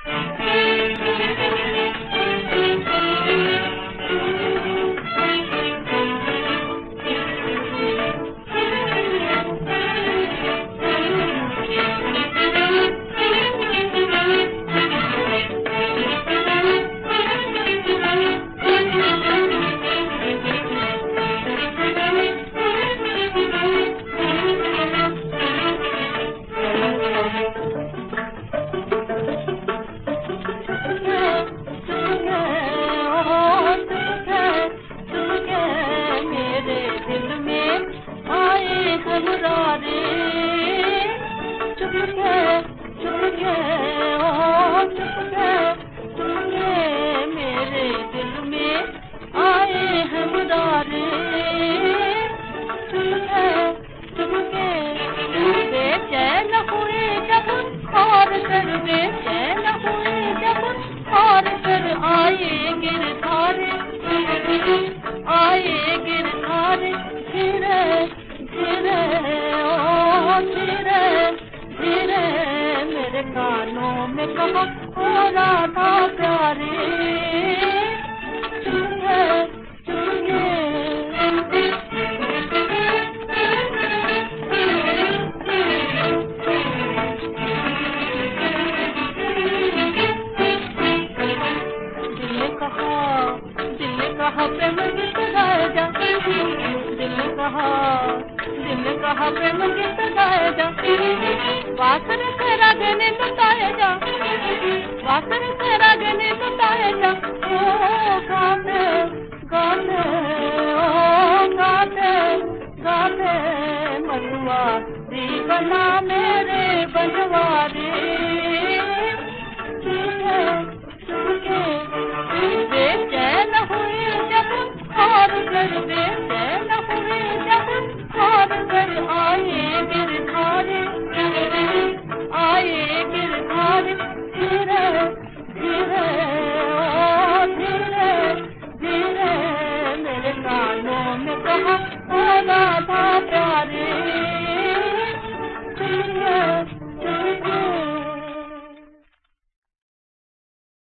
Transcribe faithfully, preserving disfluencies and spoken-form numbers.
आए गिरधार धीरे धीरे ओ धीरे धीरे मेरे कानों में कहो ओ राधा प्यारी चुने चुने दिल ने कहा दिल ने कहा प्रेम गीत गाए जा दिल ने कहा दिल ने कहा प्रेम गीत गाए जा बात तेरा देने बताए जा